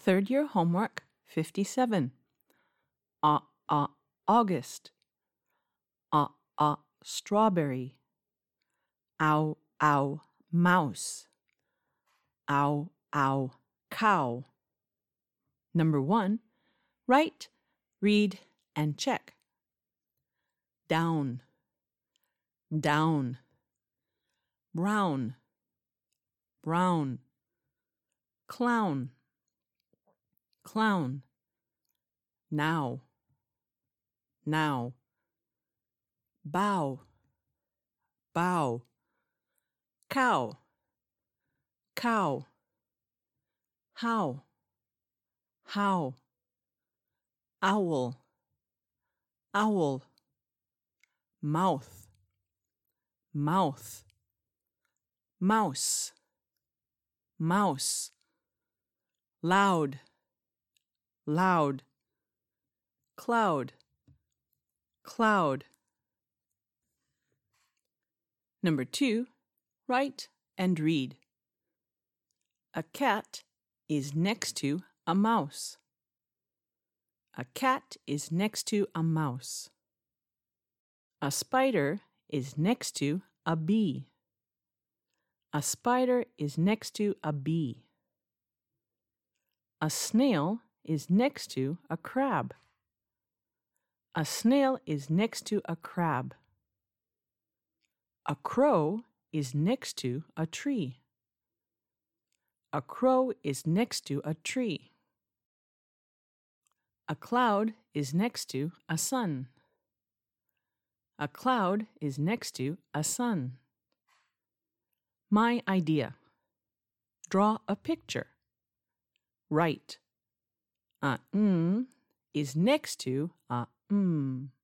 Third year homework 57. August. Strawberry. Ow, ow, mouse. Ow, ow, cow. Number 1. Write, read, and check. Down. Down. Brown. Brown. Clown. Clown. Now. Now. Bow. Bow. Cow. Cow. How. How. Owl. Owl. Mouth. Mouth. Mouse. Mouse. Loud. Loud. Cloud. Cloud. Number 2. Write and read. A cat is next to a mouse. A cat is next to a mouse. A spider is next to a bee. A spider is next to a bee. A snail is next to a crab. A snail is next to a crab. A crow is next to a tree. A crow is next to a tree. A cloud is next to a sun. A cloud is next to a sun. My idea. Draw a picture. Write. A is next to a